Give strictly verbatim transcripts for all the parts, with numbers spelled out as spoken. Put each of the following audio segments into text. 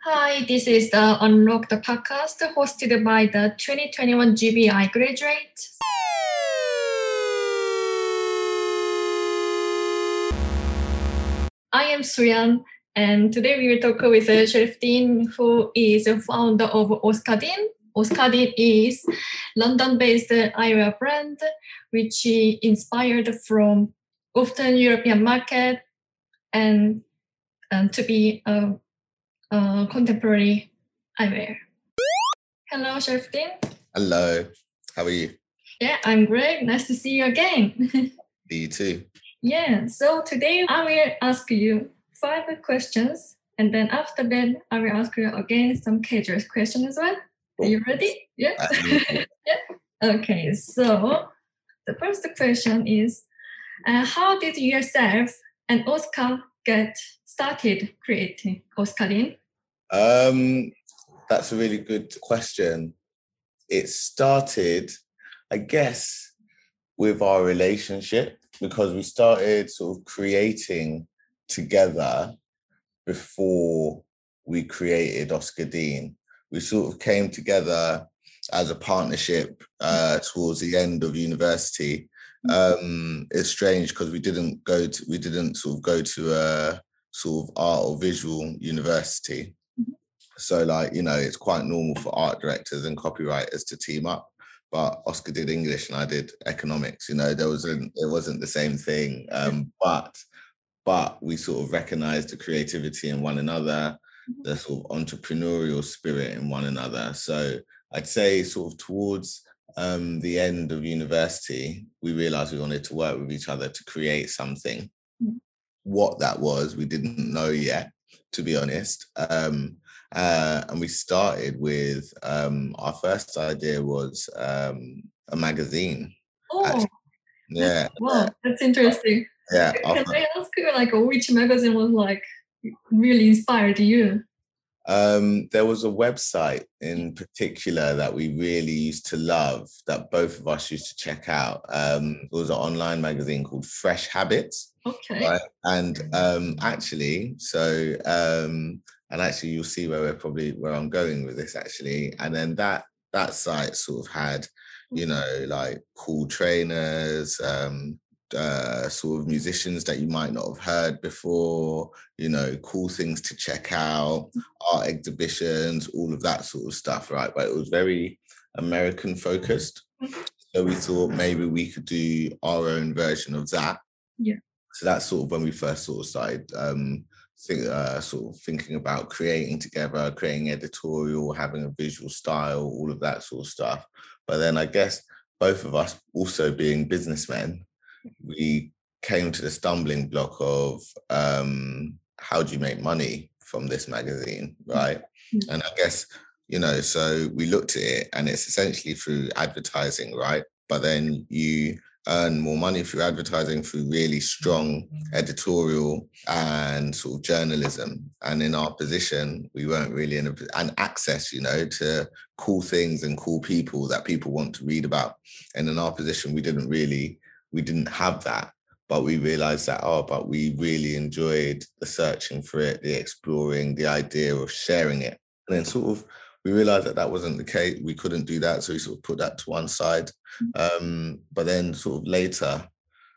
Hi, this is the Unlock the Podcast hosted by the twenty twenty-one G B I graduates. I am Suyan, and today we will talk with uh, Sherifdeen, who is the founder of Oskadin. Oskadin is London-based eyewear brand, which inspired from often European market and, and to be a, a contemporary eyewear. Hello, Sherifdeen. Hello, how are you? Yeah, I'm great. Nice to see you again. You too. Yeah, so today I will ask you five questions, and then after that, I will ask you again some casual questions as well. Are you ready? Yeah? yeah. Okay, so the first question is, uh, how did yourself and Oscar get started creating Oskadin? Um, that's a really good question. It started, I guess, with our relationship, because we started sort of creating together before we created Oskadin. We sort of came together as a partnership uh, towards the end of university. Um, it's strange because we didn't go to, we didn't sort of go to a sort of art or visual university. So like, you know, it's quite normal for art directors and copywriters to team up. But Oscar did English and I did economics. You know, there wasn't it wasn't the same thing. Um, but but we sort of recognized the creativity in one another, the sort of entrepreneurial spirit in one another. So I'd say sort of towards um, the end of university, we realized we wanted to work with each other to create something. Mm-hmm. What that was, we didn't know yet, to be honest. Um, uh, and we started with, um, our first idea was um, a magazine. Oh, actually. Yeah. Wow, that's interesting. Yeah. Can I ask you, like, which magazine was like really inspired you? Um, there was a website in particular that we really used to love that both of us used to check out. Um, it was an online magazine called Fresh Habits. Okay. Right? And um, actually, so um, and actually, you'll see where we're probably where I'm going with this actually. And then that that site sort of had, you know, like cool trainers. Um, Uh, sort of musicians that you might not have heard before, you know, cool things to check out, art exhibitions, all of that sort of stuff, right? But it was very American focused. So we thought maybe we could do our own version of that. Yeah. So that's sort of when we first sort of started um, think, uh, sort of thinking about creating together, creating editorial, having a visual style, all of that sort of stuff. But then I guess both of us also being businessmen, we came to the stumbling block of um, how do you make money from this magazine, right? Mm-hmm. And I guess, you know, so we looked at it and it's essentially through advertising, right? But then you earn more money through advertising through really strong editorial and sort of journalism. And in our position, we weren't really in a, and access, you know, to cool things and cool people that people want to read about. And in our position, we didn't really we didn't have that, but we realized that, oh, but we really enjoyed the searching for it, the exploring, the idea of sharing it. And then sort of, we realized that that wasn't the case. We couldn't do that. So we sort of put that to one side. Um, but then sort of later,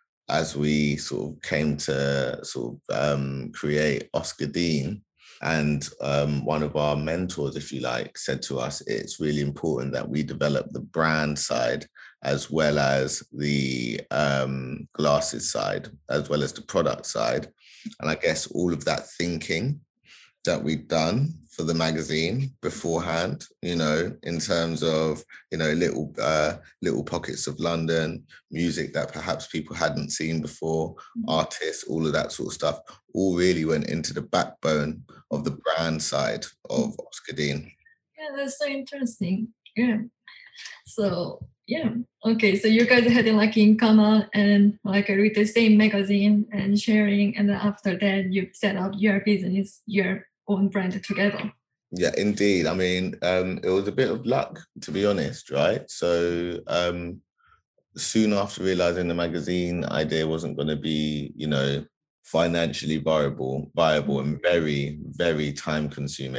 as we sort of came to sort of um, create Oskadin, and um, one of our mentors, if you like, said to us, it's really important that we develop the brand side as well as the um, glasses side, as well as the product side. And I guess all of that thinking that we'd done for the magazine beforehand, you know, in terms of, you know, little uh, little pockets of London, music that perhaps people hadn't seen before, artists, all of that sort of stuff, all really went into the backbone of the brand side of Oskadin. Yeah, that's so interesting. Yeah. So, yeah. Okay, so you guys had like in common and like read the same magazine and sharing, and then after that you set up your business, your own brand together. Yeah, indeed. I mean, um, it was a bit of luck, to be honest, right? So um, soon after realizing the magazine idea wasn't going to be, you know, financially viable, viable and very, very time consuming,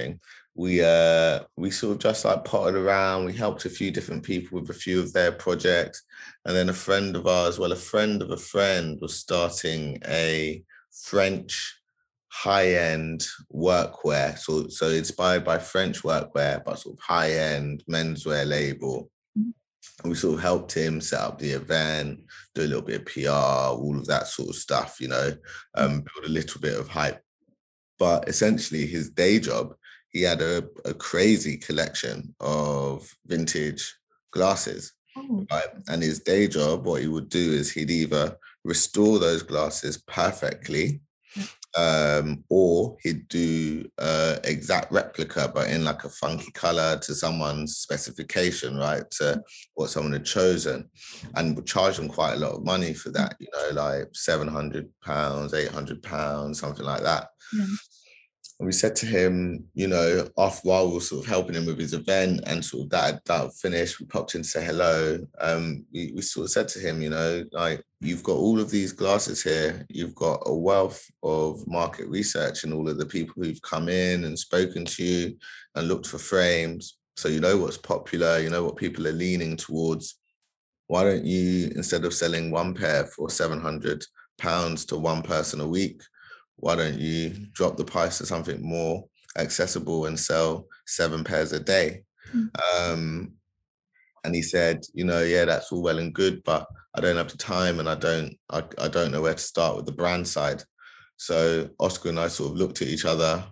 we uh we sort of just like potted around. We helped a few different people with a few of their projects, and then a friend of ours, well, a friend of a friend was starting a French high-end workwear, so so inspired by French workwear, but sort of high-end menswear label. Mhm. And we sort of helped him set up the event, do a little bit of P R, all of that sort of stuff, you know, um, build a little bit of hype. But essentially, his day job, he had a, a crazy collection of vintage glasses. Oh, Right? And his day job, what he would do is he'd either restore those glasses perfectly, um, or he'd do uh exact replica, but in like a funky color to someone's specification, right? To what someone had chosen, and would charge them quite a lot of money for that, you know, like seven hundred pounds, eight hundred pounds, something like that. yeah. And we said to him, you know, after while we were sort of helping him with his event and sort of that that finished, we popped in to say hello. Um, we, we sort of said to him, you know, like, you've got all of these glasses here. You've got a wealth of market research and all of the people who've come in and spoken to you and looked for frames. So you know what's popular, you know what people are leaning towards. Why don't you, instead of selling one pair for seven hundred pounds to one person a week, why don't you drop the price to something more accessible and sell seven pairs a day? Mm. Um, and he said, you know, yeah, that's all well and good, but I don't have the time, and I don't, I, I don't know where to start with the brand side. So Oscar and I sort of looked at each other.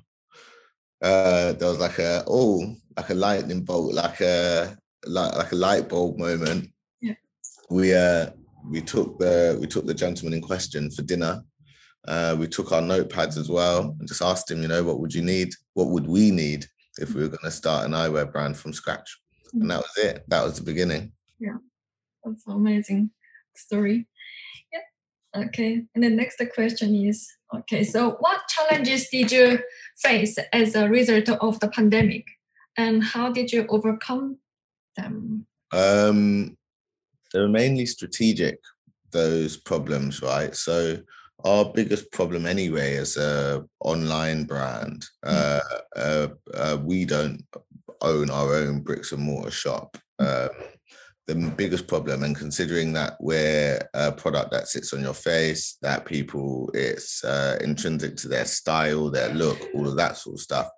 Uh, there was like a, oh, like a lightning bolt, like a, like, like a light bulb moment. Yeah. We, uh, we took the, we took the gentleman in question for dinner. Uh, we took our notepads as well and just asked him, you know, what would you need? What would we need if we were going to start an eyewear brand from scratch? Mm-hmm. And that was it. That was the beginning. Yeah, that's an amazing story. Yeah. Okay. And the next question is, okay, so what challenges did you face as a result of the pandemic, and how did you overcome them? Um, they were mainly strategic, those problems, right? So our biggest problem anyway as a online brand, uh, uh, uh, we don't own our own bricks and mortar shop. Um, the biggest problem, and considering that we're a product that sits on your face, that people, it's uh, intrinsic to their style, their look, all of that sort of stuff.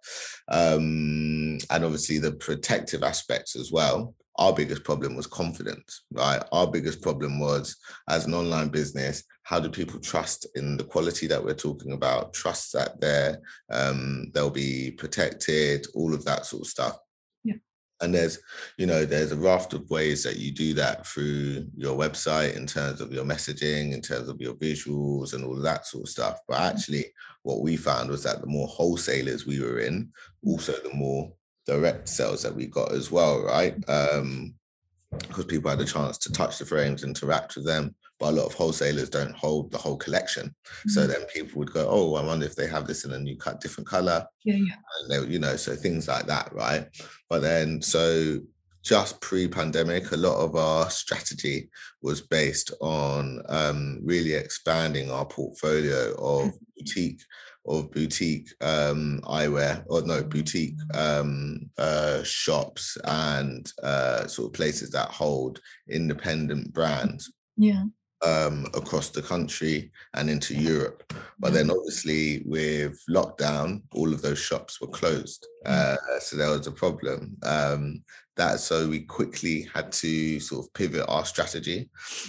Um, and obviously the protective aspects as well. Our biggest problem was confidence, right? Our biggest problem was, as an online business, how do people trust in the quality that we're talking about, trust that they're, um, they'll be protected, all of that sort of stuff. Yeah. And there's, you know, there's a raft of ways that you do that through your website in terms of your messaging, in terms of your visuals and all of that sort of stuff. But actually, what we found was that the more wholesalers we were in, also the more direct sales that we got as well, right? Um, because people had a chance to touch the frames, interact with them. But a lot of wholesalers don't hold the whole collection. Mm-hmm. So then people would go, oh, I wonder if they have this in a new cut, different color. Yeah, yeah. And they, you know, so things like that, right? But then, so just pre-pandemic, a lot of our strategy was based on um, really expanding our portfolio of boutique of boutique um, eyewear, or no, boutique um, uh, shops and uh, sort of places that hold independent brands. Yeah. Um, across the country and into Europe. But then obviously with lockdown, all of those shops were closed. Uh, so there was a problem. Um, that so we quickly had to sort of pivot our strategy,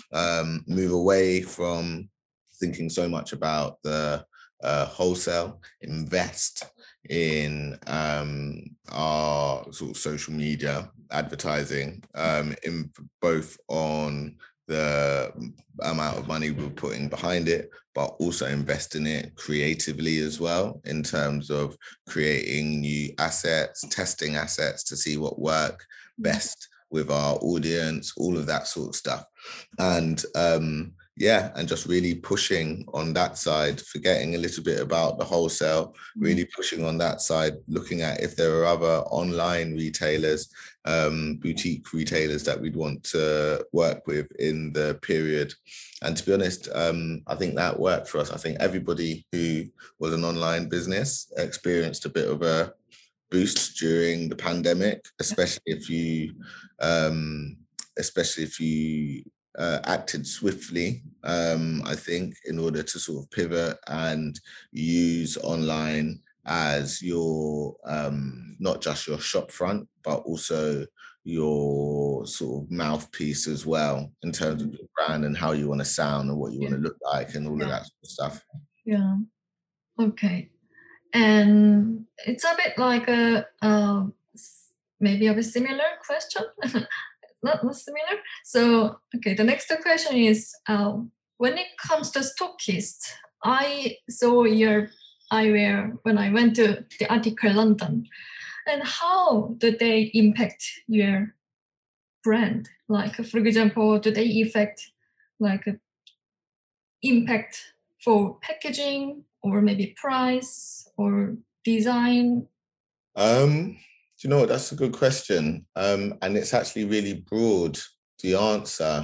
um, move away from thinking so much about the uh, wholesale, invest in um, our sort of social media advertising, um, in both on the amount of money we're putting behind it, but also invest in it creatively as well, in terms of creating new assets, testing assets to see what work best with our audience, all of that sort of stuff. And um, yeah, and just really pushing on that side, forgetting a little bit about the wholesale, really pushing on that side, looking at if there are other online retailers, um, boutique retailers that we'd want to work with in the period. And to be honest, um, I think that worked for us. I think everybody who was an online business experienced a bit of a boost during the pandemic, especially if you, um, especially if you uh, acted swiftly. Um, I think in order to sort of pivot and use online as your um, not just your shop front, but also your sort of mouthpiece as well in terms of your brand and how you want to sound and what you want to look like and all yeah. of that sort of stuff. Yeah. Okay. And it's a bit like a uh, maybe a similar question. not, not similar. So, okay, the next question is, uh, when it comes to stockists, I saw your eyewear when I went to the Article London. And how do they impact your brand? Like, for example, do they affect like a impact for packaging or maybe price or design? Um, do you know what? That's a good question. Um, and it's actually really broad, the answer.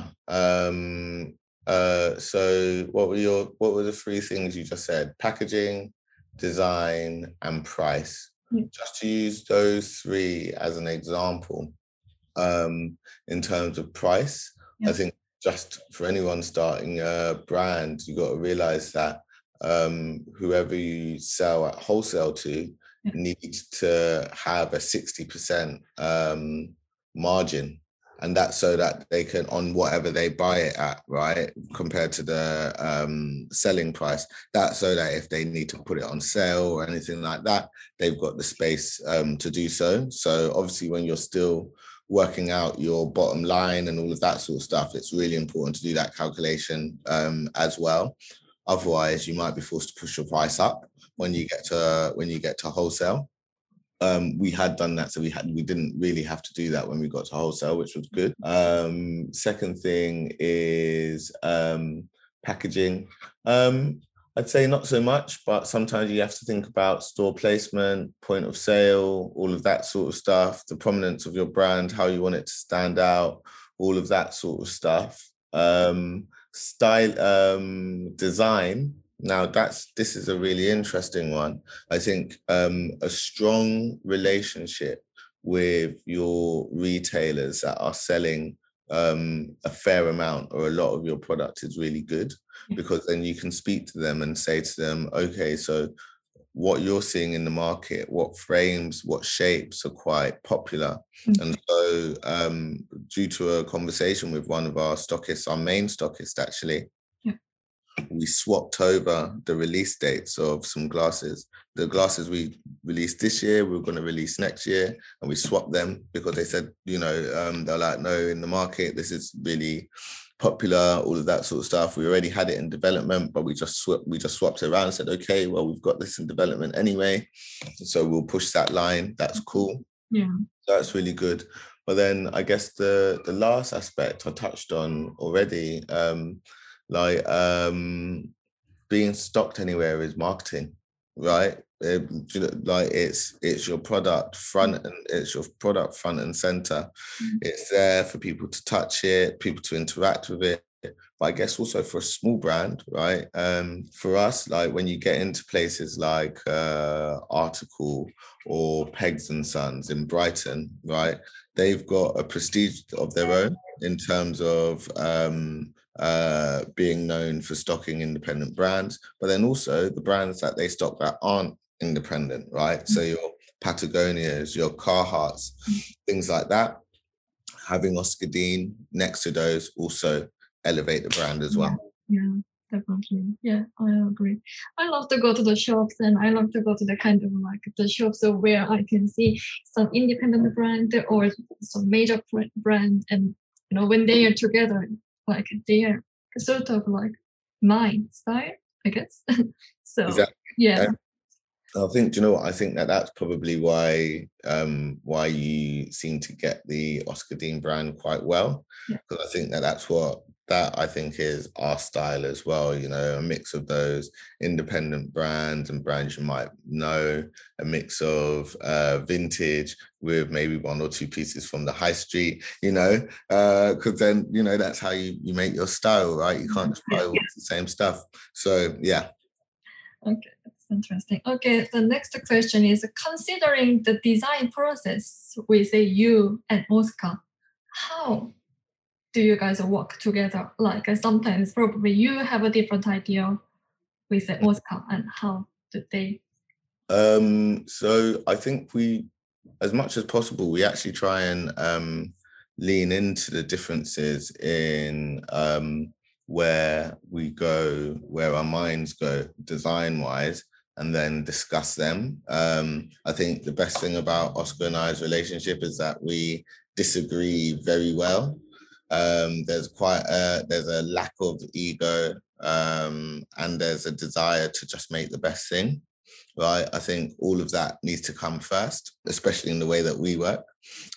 Um, uh, so what were your what were the three things you just said? Packaging, design, and price. Yeah. Just to use those three as an example, um, in terms of price, yeah. I think just for anyone starting a brand, you got to realize that um, whoever you sell at wholesale to yeah. needs to have a sixty percent um, margin. And that's so that they can, on whatever they buy it at, right, compared to the um, selling price, that's so that if they need to put it on sale or anything like that, they've got the space um, to do so. So obviously when you're still working out your bottom line and all of that sort of stuff, it's really important to do that calculation um, as well. Otherwise, you might be forced to push your price up when you get to when you get to wholesale. Um, we had done that, so we had we didn't really have to do that when we got to wholesale, which was good. Um, second thing is um, packaging. Um, I'd say not so much, but sometimes you have to think about store placement, point of sale, all of that sort of stuff, the prominence of your brand, how you want it to stand out, all of that sort of stuff. Um, style, um, design. Now that's this is a really interesting one. I think um, a strong relationship with your retailers that are selling um, a fair amount or a lot of your product is really good, because then you can speak to them and say to them, okay, so what you're seeing in the market, what frames, what shapes are quite popular. Mm-hmm. And so um, due to a conversation with one of our stockists, our main stockist actually, we swapped over the release dates of some glasses. The glasses we released this year, we we're going to release next year, and we swapped them because they said, you know, um, they're like, no, in the market, this is really popular, all of that sort of stuff. We already had it in development, but we just swapped, we just swapped it around and said, okay, well, we've got this in development anyway, so we'll push that line. That's cool. Yeah, that's really good. But then I guess the the last aspect I touched on already, um, like um, being stocked anywhere is marketing, right? It, like it's it's your product front and it's your product front and center. Mm-hmm. It's there for people to touch it, people to interact with it. But I guess also for a small brand, right? Um, for us, like when you get into places like uh, Article or Pegs and Sons in Brighton, right? They've got a prestige of their own in terms of um, uh, being known for stocking independent brands, but then also the brands that they stock that aren't independent, right? Mm-hmm. So your Patagonias, your Carhartts, mm-hmm. things like that. Having Oscar Dean next to those also elevate the brand as well. Yeah, yeah, definitely. Yeah, I agree. I love to go to the shops, and I love to go to the kind of like the shops where I can see some independent brand or some major brand, and you know when they are together, like they are sort of like my style, I guess. So exactly. yeah. yeah. I think, do you know what? I think that that's probably why um, why you seem to get the Oscar Dean brand quite well, because yeah. I think that that's what that I think is our style as well. You know, a mix of those independent brands and brands you might know, a mix of uh, vintage with maybe one or two pieces from the high street. You know, because uh, then you know that's how you you make your style, right? You can't just buy all the same stuff. So yeah. Okay. Interesting. Okay, the next question is, considering the design process with uh, you and Oscar, how do you guys work together? Like uh, sometimes probably you have a different idea with uh, Oscar, and how do they? Um, so I think we, as much as possible, we actually try and um, lean into the differences in um, where we go, where our minds go design-wise, and then discuss them. Um, I think the best thing about Oscar and I's relationship is that we disagree very well. Um, there's quite a, there's a lack of ego, um, and there's a desire to just make the best thing. Right, I think all of that needs to come first, especially in the way that we work.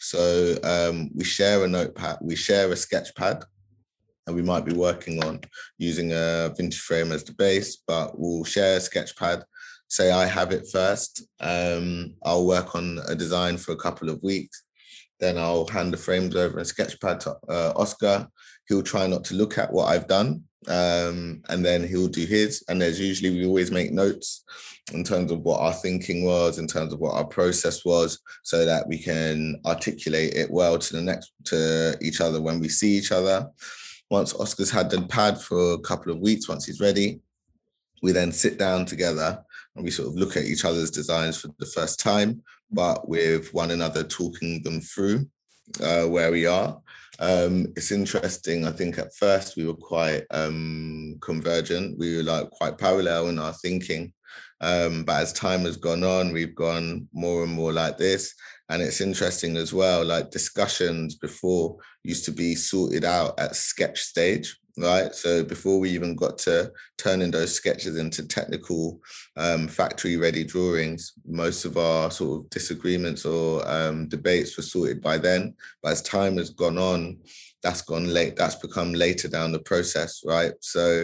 So um, we share a notepad, we share a sketch pad, and we might be working on using a vintage frame as the base, but we'll share a sketch pad. Say I have it first. Um, I'll work on a design for a couple of weeks. Then I'll hand the frames over in Sketchpad to uh, Oscar. He'll try not to look at what I've done, um, and then he'll do his. And there's usually, we always make notes in terms of what our thinking was, in terms of what our process was, so that we can articulate it well to the next, to each other when we see each other. Once Oscar's had the pad for a couple of weeks, once he's ready, we then sit down together and we sort of look at each other's designs for the first time, but with one another talking them through uh, where we are. Um, it's interesting. I think at first we were quite um, convergent. We were like quite parallel in our thinking. Um, but as time has gone on, we've gone more and more like this. And it's interesting as well, like discussions before used to be sorted out at sketch stage, right? So before we even got to turning those sketches into technical um, factory ready drawings, most of our sort of disagreements or um, debates were sorted by then. But as time has gone on, that's gone late, that's become later down the process, right? So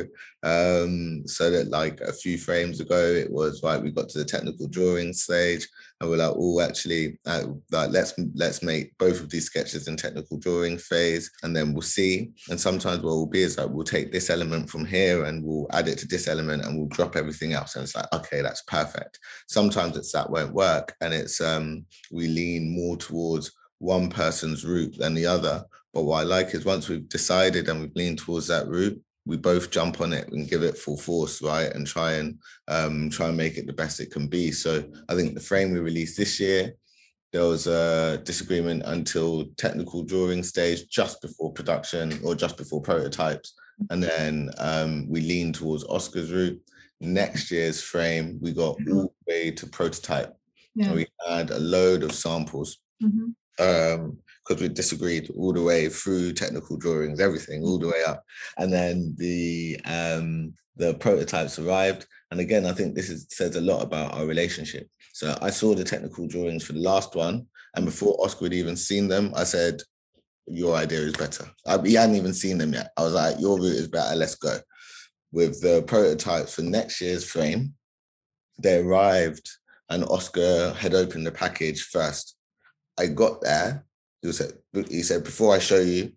um, so that like a few frames ago, it was right, we got to the technical drawing stage, and we're like, oh, actually, uh, like let's let's make both of these sketches in technical drawing phase, and then we'll see. And sometimes what will be is like, we'll take this element from here and we'll add it to this element and we'll drop everything else. And it's like, okay, that's perfect. Sometimes it's that won't work. And it's, um, we lean more towards one person's route than the other. But what I like is once we've decided and we've leaned towards that route, we both jump on it and give it full force, right? And try and um, try and make it the best it can be. So I think the frame we released this year, there was a disagreement until technical drawing stage, just before production or just before prototypes. And then um, we leaned towards Oscar's route. Next year's frame, we got mm-hmm. all the way to prototype. Yeah. We had a load of samples. Mm-hmm. Um, because we disagreed all the way through technical drawings, everything, all the way up. And then the um, the prototypes arrived. And again, I think this is, says a lot about our relationship. So I saw the technical drawings for the last one. And before Oscar had even seen them, I said, your idea is better. I, he hadn't even seen them yet. I was like, your route is better, let's go. With the prototypes for next year's frame, they arrived and Oscar had opened the package first. I got there. He said, he said, before I show you,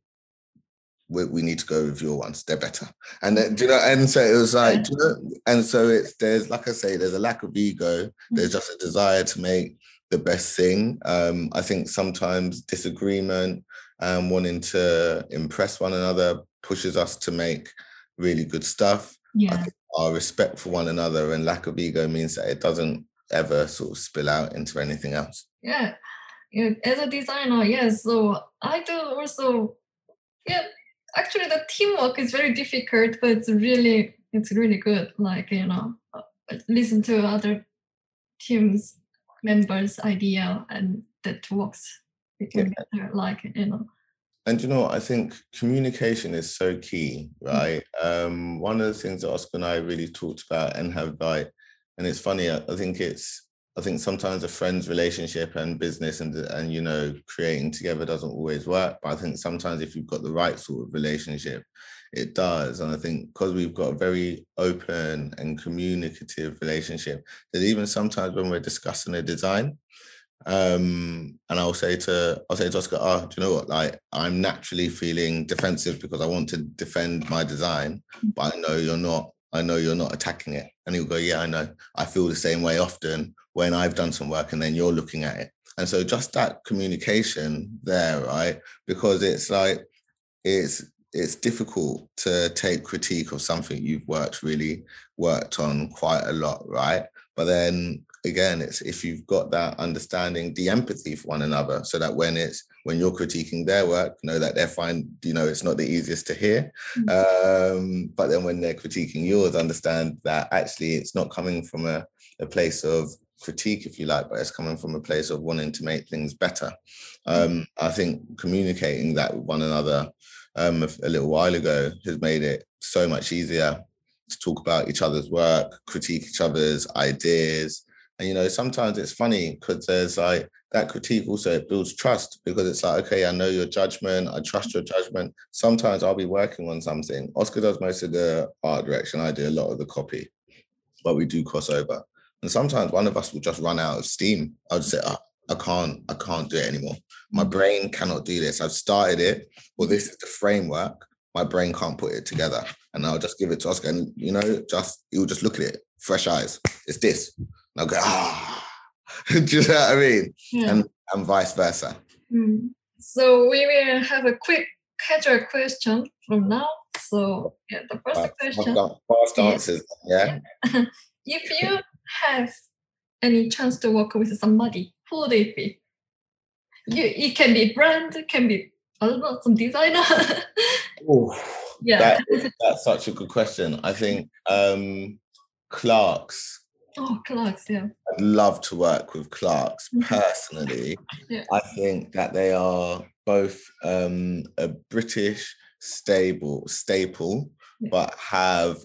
we, we need to go with your ones. They're better. And then, do you know, and so it was like, do you know, and so it's, there's, like I say, there's a lack of ego. There's just a desire to make the best thing. Um, I think sometimes disagreement and wanting to impress one another pushes us to make really good stuff. Yeah. I think our respect for one another and lack of ego means that it doesn't ever sort of spill out into anything else. Yeah. Yeah, as a designer, yes. So I do also, yeah, actually the teamwork is very difficult, but it's really, it's really good. Like, you know, listen to other teams members' idea and that works together, yeah. Like, you know. And you know what, I think communication is so key, right? Mm-hmm. Um, one of the things that Oscar and I really talked about and have like, and it's funny, I, I think it's, I think sometimes a friend's relationship and business and, and, you know, creating together doesn't always work. But I think sometimes if you've got the right sort of relationship, it does. And I think because we've got a very open and communicative relationship, that even sometimes when we're discussing a design, um, and I'll say to, I'll say to Oscar, oh, do you know what? Like, I'm naturally feeling defensive because I want to defend my design, but I know you're not I know you're not attacking it. And he'll go, yeah, I know. I feel the same way often when I've done some work and then you're looking at it. And so just that communication there, right? Because it's like, it's it's difficult to take critique of something you've worked really worked on quite a lot, right? But then again, it's if you've got that understanding, the empathy for one another, so that when it's when you're critiquing their work, know that they're fine, you know, it's not the easiest to hear. Mm-hmm. Um, but then when they're critiquing yours, understand that actually it's not coming from a, a place of critique, if you like, but it's coming from a place of wanting to make things better. Um, I think communicating that with one another um, a, a little while ago has made it so much easier to talk about each other's work, critique each other's ideas. And, you know, sometimes it's funny because there's like that critique also, it builds trust, because it's like, okay, I know your judgment, I trust your judgment. Sometimes I'll be working on something. Oscar does most of the art direction, I do a lot of the copy, but we do cross over. And sometimes one of us will just run out of steam. I'll just say, oh, I can't, I can't do it anymore. My brain cannot do this. I've started it. Well, this is the framework. My brain can't put it together. And I'll just give it to Oscar. And, you know, just, he'll just look at it, fresh eyes. It's this. And I'll go, ah. Do you know what I mean? Yeah. And, and vice versa. Mm. So we will have a quick casual question from now. So yeah, the first fast, question. Fast answers, yeah. yeah. If you have any chance to work with somebody, who would it be? You, it can be brand, it can be, I don't know, some designer. Ooh, yeah, that, that's such a good question. I think um, Clarks. Oh, Clarks, yeah. I'd love to work with Clarks personally. Yeah. I think that they are both um, a British stable staple, yeah. but have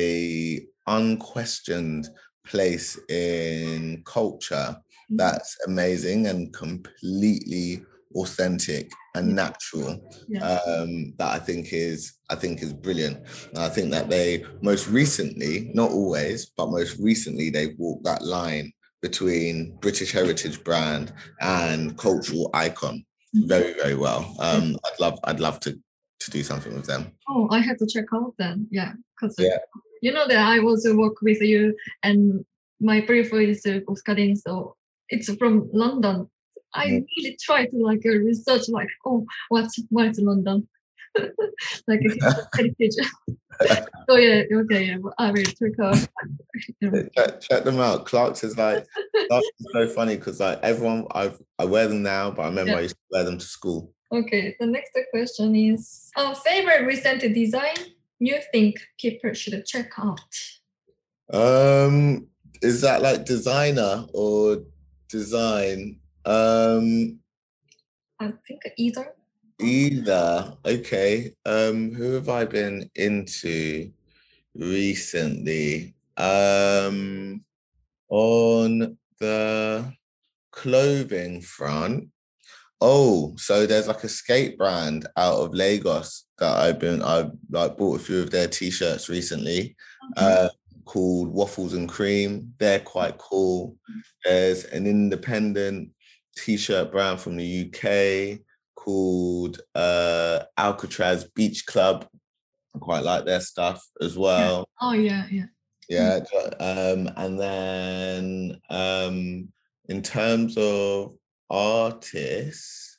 a unquestioned place in culture that's amazing and completely authentic and natural. Yeah. Um, that I think is I think is brilliant. And I think that they most recently, not always, but most recently, they've walked that line between British heritage brand and cultural icon mm-hmm. very, very well. Um, I'd love I'd love to to do something with them. Oh, I have to check out then. Yeah, because yeah. you know that I also work with you, and my brief is uh, Oscarin, so it's from London. I mm. really try to like uh, research like, oh, what's what's London? Like a heritage. So yeah, okay, yeah, I will check out. check, check them out. Clarks is like Clarks is so funny because like everyone I I wear them now, but I remember yeah. I used to wear them to school. Okay, the next question is our favorite recent design you think people should check out? Um, is that like designer or design? Um, I think either. Either. Okay. Um, who have I been into recently? Um, on the clothing front. Oh, so there's like a skate brand out of Lagos that I've been, I've like bought a few of their t-shirts recently, okay. uh, called Waffles and Cream. They're quite cool. There's an independent t-shirt brand from the U K called uh, Alcatraz Beach Club. I quite like their stuff as well. Yeah. Oh, yeah, yeah. Yeah, um, and then um, in terms of artists,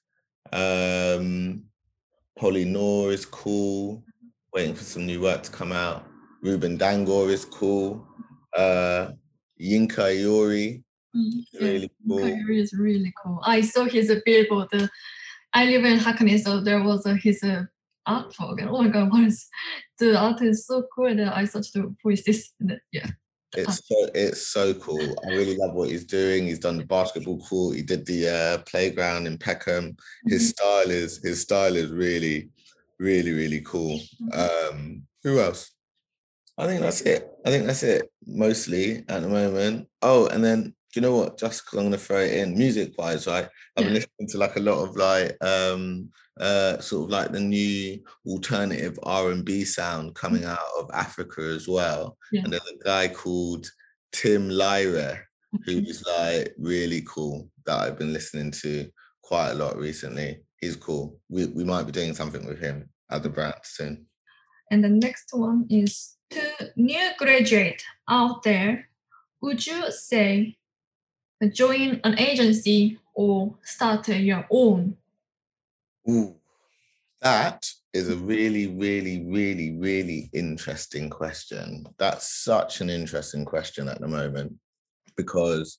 um, Polly Noor is cool, waiting for some new work to come out. Ruben Dangor is cool. Uh, Yinka Iori, mm-hmm. really yeah, cool. Yinka Iori is really cool. I saw his billboard. Uh, I live in Hackney, so there was uh, his uh, artwork. And oh my god, what is the art is so cool that I searched who is this? Yeah. It's so it's so cool. I really love what he's doing. He's done the basketball court. He did the uh, playground in Peckham. His mm-hmm. style is his style is really, really, really cool. Mm-hmm. Um, who else? I think that's it. I think that's it mostly at the moment. Oh, and then do you know what? Just because I'm going to throw it in, music-wise, right? I've been yeah. listening to like a lot of like um, uh, sort of like the new alternative R and B sound coming out of Africa as well. Yeah. And there's a guy called Tim Lyra who's like really cool that I've been listening to quite a lot recently. He's cool. We we might be doing something with him at the brand soon. And the next one is, To new graduate out there, would you say join an agency or start your own? Ooh, that is a really, really, really, really interesting question. That's such an interesting question at the moment because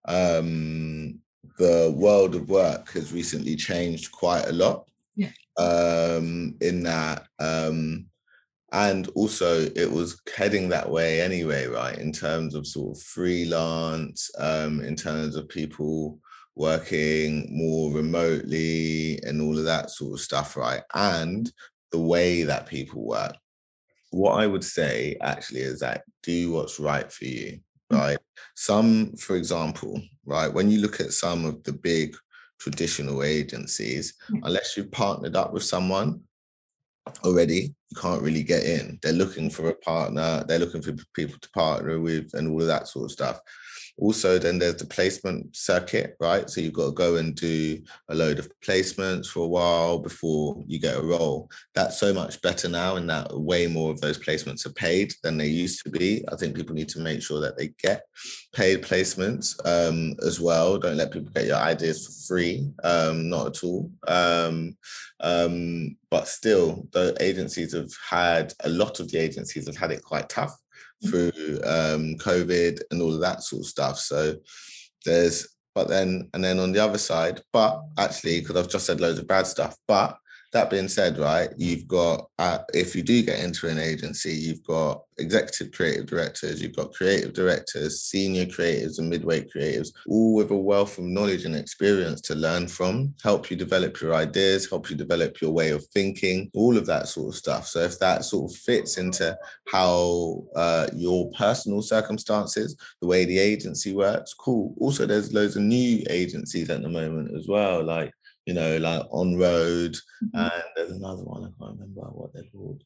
um, the world of work has recently changed quite a lot. Yeah. Um, in that, um, and also it was heading that way anyway, right? In terms of sort of freelance, um, in terms of people working more remotely and all of that sort of stuff, right? And the way that people work. What I would say actually is that do what's right for you, right? Some, for example, right, when you look at some of the big traditional agencies, unless you've partnered up with someone already, you can't really get in. They're looking for a partner, they're looking for people to partner with and all of that sort of stuff. Also, then there's the placement circuit, right? So you've got to go and do a load of placements for a while before you get a role. That's so much better now, in that way more of those placements are paid than they used to be. I think people need to make sure that they get paid placements um, as well. Don't let people get your ideas for free, um, not at all. Um, um, but still, the agencies have had, a lot of the agencies have had it quite tough through um, COVID and all of that sort of stuff. So there's, but then, and then on the other side, but actually, because I've just said loads of bad stuff, but that being said, right, you've got, uh, if you do get into an agency, you've got executive creative directors, you've got creative directors, senior creatives and midweight creatives, all with a wealth of knowledge and experience to learn from, help you develop your ideas, help you develop your way of thinking, all of that sort of stuff. So if that sort of fits into how uh, your personal circumstances, the way the agency works, cool. Also, there's loads of new agencies at the moment as well, like, you know, like On Road, mm-hmm. and there's another one, I can't remember what they're called.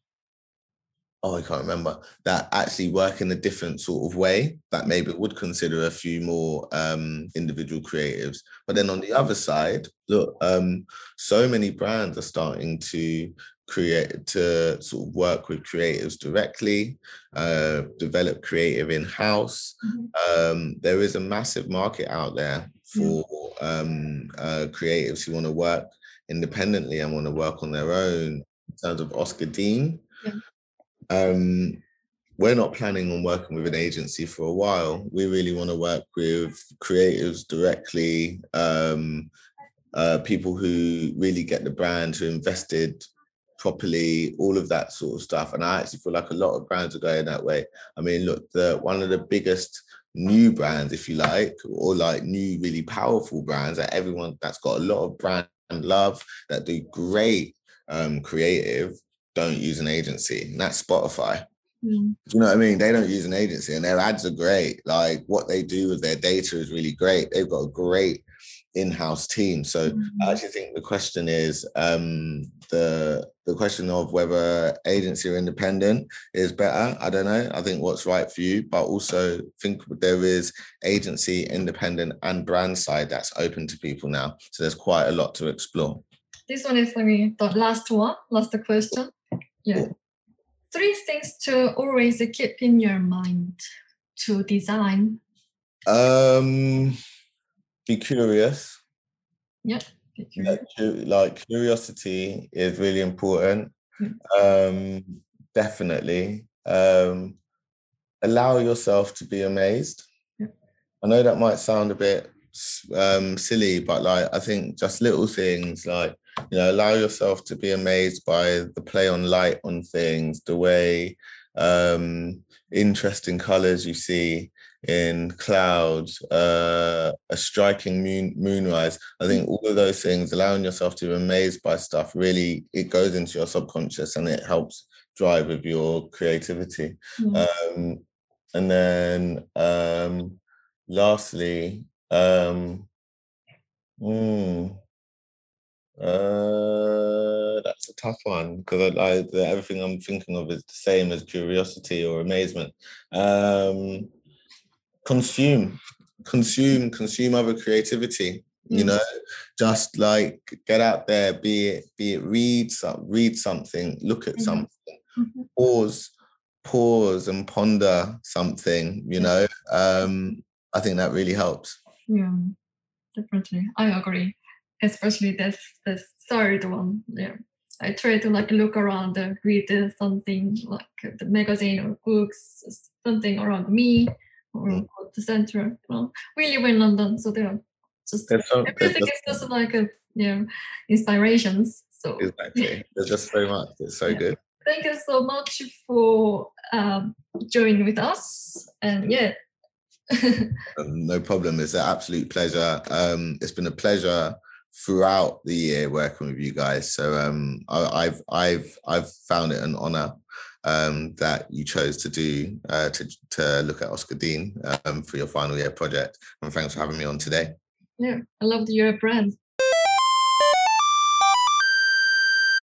Oh, I can't remember, that actually work in a different sort of way that maybe would consider a few more um, individual creatives. But then on the other side, look, um, so many brands are starting to create, to sort of work with creatives directly, uh, develop creative in-house. Mm-hmm. Um, there is a massive market out there for um, uh, creatives who want to work independently and want to work on their own. In terms of Oscar Dean, yeah. um, we're not planning on working with an agency for a while. We really want to work with creatives directly, um, uh, people who really get the brand, who invested properly, all of that sort of stuff. And I actually feel like a lot of brands are going that way. I mean, look, the one of the biggest new brands, if you like, or like new, really powerful brands that everyone that's got a lot of brand love, that do great um, creative, don't use an agency, and that's Spotify. Mm. Do you know what I mean? They don't use an agency and their ads are great. Like what they do with their data is really great. They've got a great in-house team. So mm-hmm. I actually think the question is um, the the question of whether agency or independent is better. I don't know. I think what's right for you, but also think there is agency, independent, and brand side that's open to people now. So there's quite a lot to explore. This one is for me, the last one, last question. Yeah. Cool. Three things to always keep in your mind to design. Um, be curious. Yeah. Be curious. Like, like curiosity is really important. Um, definitely. Um, allow yourself to be amazed. Yeah. I know that might sound a bit um, silly, but like I think just little things like, you know, allow yourself to be amazed by the play on light on things, the way um, interesting colors you see in clouds, uh, a striking moon, moonrise. I think all of those things, allowing yourself to be amazed by stuff, really, it goes into your subconscious and it helps drive with your creativity. Mm. Um, and then um, lastly, um, mm, uh, that's a tough one because I, I, everything I'm thinking of is the same as curiosity or amazement. Um, consume, consume, consume other creativity. Mm. You know, just like get out there, be it, be it read some, read something, look at mm-hmm. something, mm-hmm. pause, pause and ponder something, you know, um, I think that really helps. Yeah, definitely. I agree. Especially this this third one. Yeah. I try to like look around and read uh, something like the magazine or books, something around me or Mm. the center. Well, we live in London, so there are just There's so, there's everything just, is just like a you know inspirations. So exactly. There's just so much. It's so yeah. good. Thank you so much for um, joining with us. And yeah. Um, no problem. It's an absolute pleasure. Um, it's been a pleasure throughout the year working with you guys. So um, I, I've I've I've found it an honor um, that you chose to do uh, to to look at Oscar Dean um, for your final year project. And thanks for having me on today. Yeah, I loved your brand.